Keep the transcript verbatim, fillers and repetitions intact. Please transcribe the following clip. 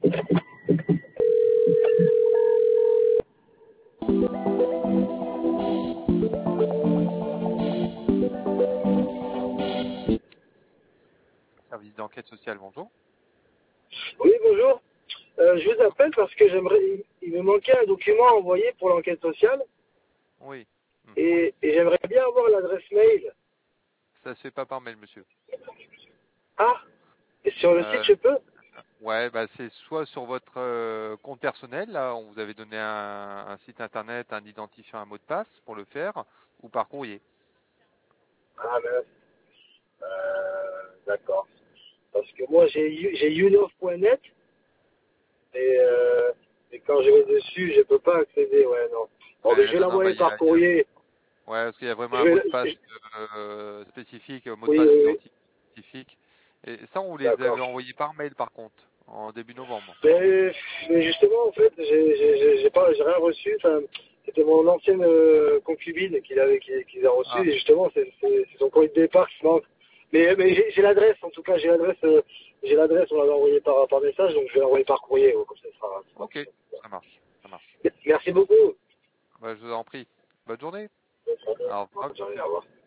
Service d'enquête sociale, bonjour. Oui, bonjour. Euh, je vous appelle parce que j'aimerais, il, il me manquait un document à envoyer pour l'enquête sociale Oui. Mhm. et, et j'aimerais bien avoir l'adresse mail. Ça se fait pas par mail, monsieur. Ah, et sur le site Euh, je peux? ouais, bah c'est soit sur votre euh, compte personnel, là, on vous avait donné un, un site internet, un identifiant, un mot de passe pour le faire, ou par courrier. Ah mince. Euh, d'accord. Parce que moi j'ai j'ai younov point net et, euh, et quand je vais dessus je peux pas accéder. Ouais, non. Bon, mais je Ouais, vais non, non, bah l'envoyer il y par a, il y a- courrier. ouais, parce qu'il y a vraiment Je un vais, mot de le- passe je- euh, spécifique, un mot de oui, passe oui, oui. identifié spécifique. Et ça, on vous les D'accord. avait envoyés par mail, par contre, en début novembre. Mais, mais justement, en fait, j'ai j'ai- j'ai- j'ai pas, j'ai rien reçu. Enfin, c'était mon ancienne euh, concubine qui l'avait, qui, qui l'a reçu. Ah, Et justement, c'est c'est- c'est son courrier de départ qui manque. Mais, mais j'ai j'ai l'adresse. En tout cas, j'ai l'adresse. euh, j'ai l'adresse. On l'avait envoyé par, par message, donc je vais l'envoyer par courrier. Ouais, comme ça, ça sera, ça sera ok, plus simple. ça marche, ça marche. Merci beaucoup. Bah, je vous en prie. Bonne journée. Bonne soirée. Au revoir, Bonne journée, monsieur. au revoir.